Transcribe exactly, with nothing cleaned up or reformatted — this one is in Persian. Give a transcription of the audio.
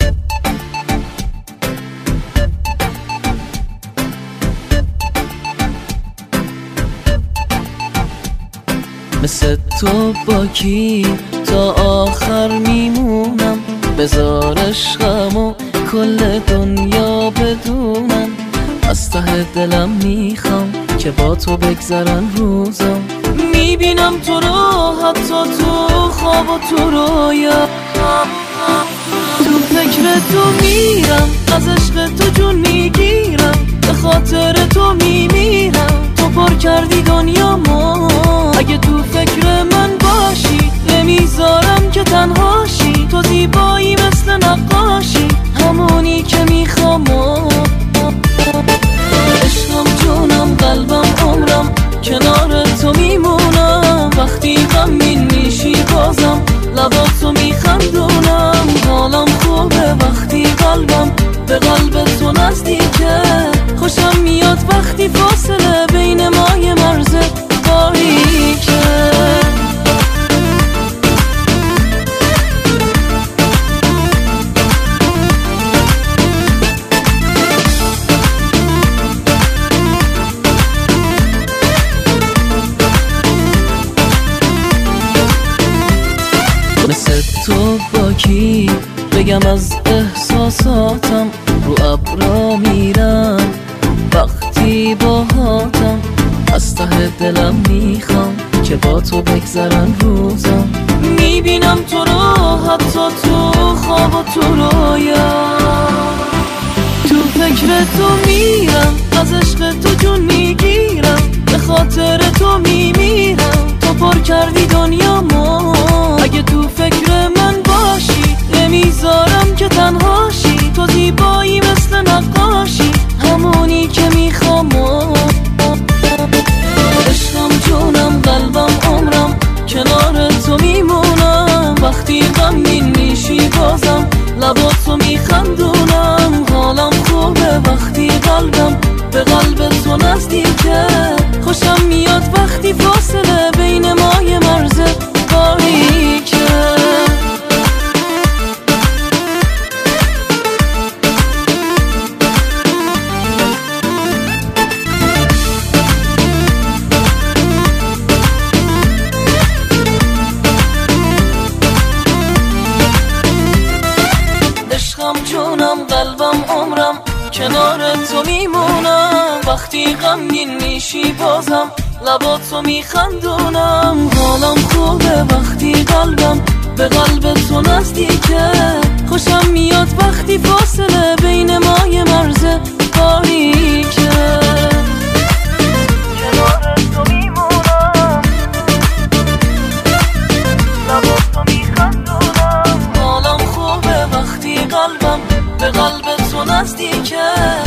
مثل تو با کی تا آخر میمونم، بذار عشقمو کل دنیا بدونم. از ته دلم میخوام که با تو بگذرن روزم، میبینم تو رو حتی تو خواب و تو رویا. تو فکر تو میرم، از عشق تو جون میگیرم، به خاطر تو میمیرم. تو پر کردی دنیامو، اگه تو فکر من باشی نمیذارم که تنهاشی. تو زیبایی مثل نقاشی، همونی که میخوام. عشقم جونم قلبم عمرم کنار تو میمونم. وقتی غمگین میشی بازم لباتو میخندونم. حالم خوبه وقتی قلبم به قلب تو نزدیکه. خوشم میاد وقتی فاصله بین ما یه مرز باریکه. مثل تو با کی بگم از احساساتم، رو ابرا میرم وقتی باهاتم. از ته دلم میخوام که با تو بگذرن روزم، میبینم تو رو حتی تو خواب و تو رویا. تو فکر تو میرم، از عشق تو جون میگیرم، به خاطر تو میمیرم. تو پر کردی دنیامو، اگه تو فکر من باشی نمیذارم که تنهاشی. تو زیبایی مثل نقاشی، همونی که میخوام. عشقم جونم قلبم عمرم کنار تو میمونم. وقتی غمگین میشی بازم لباتو میخندونم. حالم خوبه وقتی قلبم به قلب تو نزدیکه. خوشم میاد وقتی فاصله بین ما یه مرز باریکه. عشقم جونم قلبم عمرم کنار تو میمونم. وقتی غمگین میشی بازم لباتو میخندونم. حالم خوبه وقتی قلبم به قلب تو نزدیکه. خوشم میاد وقتی فاصله بین ما یه مرز باریکه. کنار تو میمونم، لباتو میخندونم. حالم خوبه وقتی قلبم به قلب تو نزدیکه.